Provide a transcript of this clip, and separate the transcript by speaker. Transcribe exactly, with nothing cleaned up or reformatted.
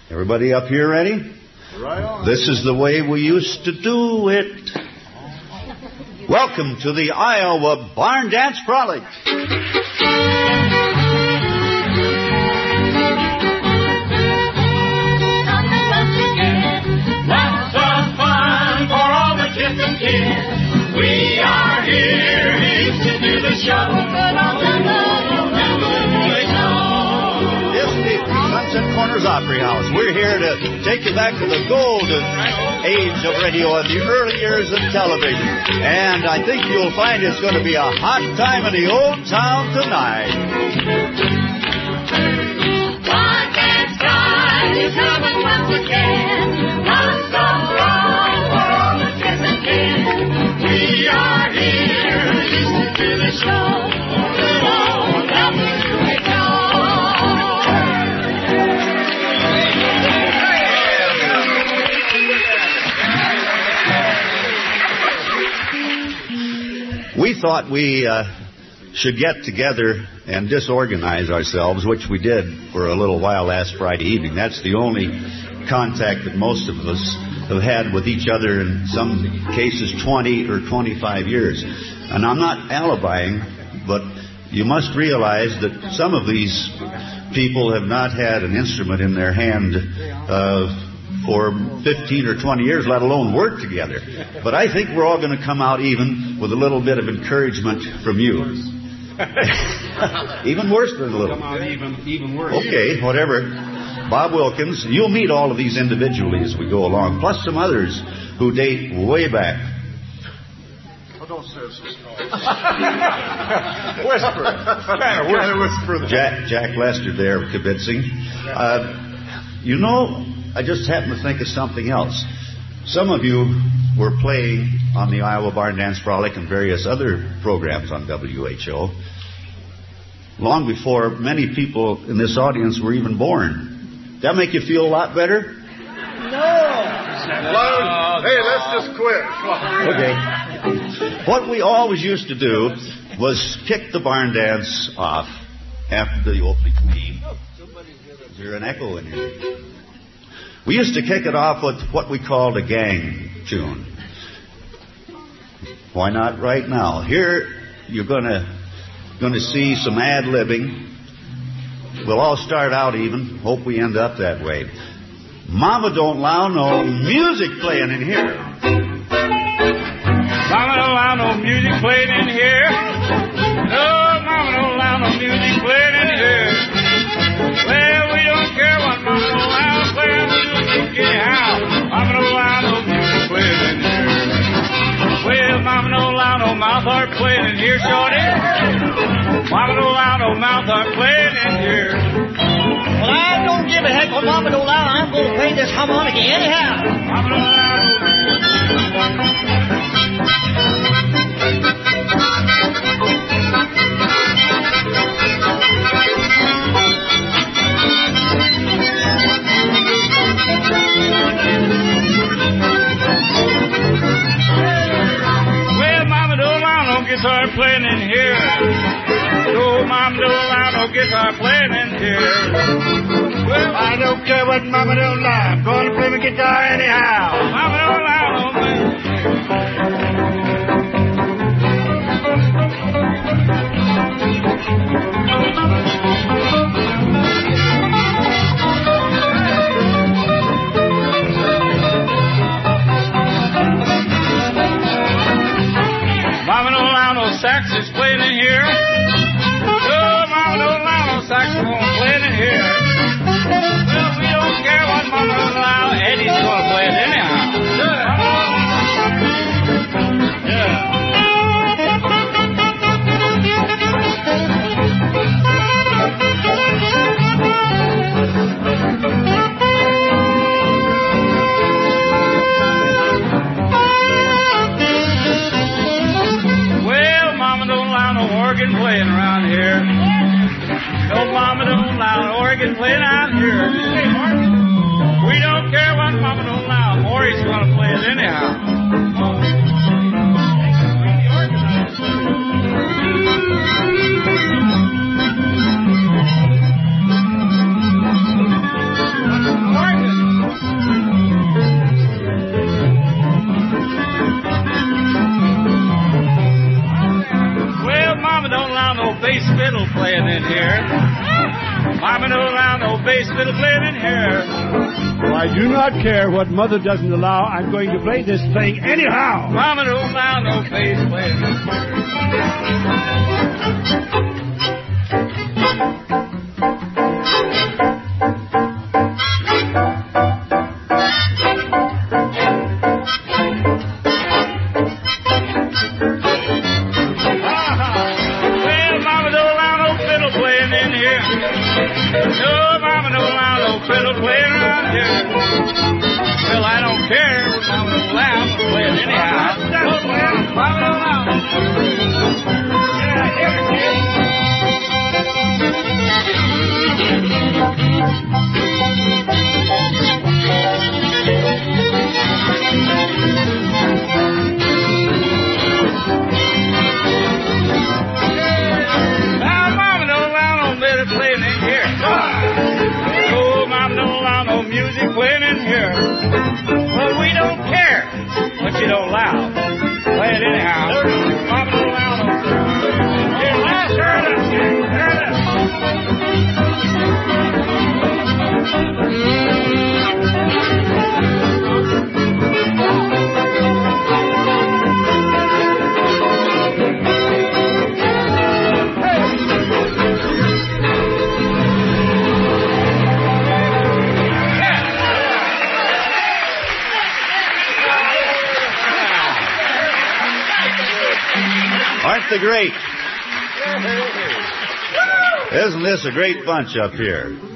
Speaker 1: Everybody up here ready?
Speaker 2: Right on.
Speaker 1: This is the way we used to do it. Welcome to the Iowa Barn Dance Frolic.
Speaker 3: Lots of fun for all the kids and kids. We are here, here to do the show.
Speaker 1: Sunset Corners Opry House. We're here to take you back to the golden age of radio and the early years of television. And I think you'll find it's going to be a hot time in the old town tonight.
Speaker 3: Barn Dance time is coming once again. Lots of fun for all the kids and kids. We are here, listen to the show.
Speaker 1: We thought we uh, should get together and disorganize ourselves, which we did for a little while last Friday evening. That's the only contact that most of us have had with each other in some cases twenty or twenty-five years. And I'm not alibying, but you must realize that some of these people have not had an instrument in their hand uh, for fifteen or twenty years, let alone work together. But I think we're all going to come out even with a little bit of encouragement from you. Even worse than a little.
Speaker 2: Come out even, even worse.
Speaker 1: Okay, whatever. Bob Wilkins, you'll meet all of these individually as we go along, plus some others who date way back.
Speaker 2: Oh, don't say so small. Whisper. Kind of whisper.
Speaker 1: Jack, Jack Lester there, convincing. Uh, you know, I just happened to think of something else. Some of you were playing on the Iowa Barn Dance Frolic and various other programs on W H O long before many people in this audience were even born. That make you feel a lot better?
Speaker 2: No. Hey, let's just quit.
Speaker 1: Okay. What we always used to do was kick the barn dance off after the opening theme. Is there an echo in here? We used to kick it off with what we called a gang tune. Why not right now? Here you're going to going to see some ad-libbing. We'll all start out even. Hope we end up that way. Mama don't allow no music playing in here.
Speaker 3: Mama don't allow no music playing in here. No, Mama don't allow no music playing in here. Well, we don't care what Mama don't allow playing music anyhow. Mama don't allow no music playing in here. Well, Mama don't allow no mouth harp playing in here, shorty. Mama don't allow no mouth harp playing in here.
Speaker 4: Well, I don't give a heck what Mama don't allow. I'm going to play this harmonica anyhow.
Speaker 3: Mama don't allow no guitar playing in here. No, Mama don't allow no guitar playing in here. Well, I don't care what Mama don't allow. I'm going to play my guitar anyhow. Mama don't allow no music. Mama don't allow no saxes playing in here. No, Mama don't allow no saxophone playing in here. Well, we don't care what Mama don't allow. Eddie's going to play it anyhow. Yeah. Organ playing around here. No, Mama don't allow an organ playing out here. We don't care what Mama don't allow. Maury's going to play it anyhow. Organ. Mama don't allow no bass fiddle playing in here.
Speaker 5: Well, I do not care what Mother doesn't allow. I'm going to play this thing anyhow.
Speaker 3: Mama don't allow no bass playing.
Speaker 1: The great. Isn't this a great bunch up here?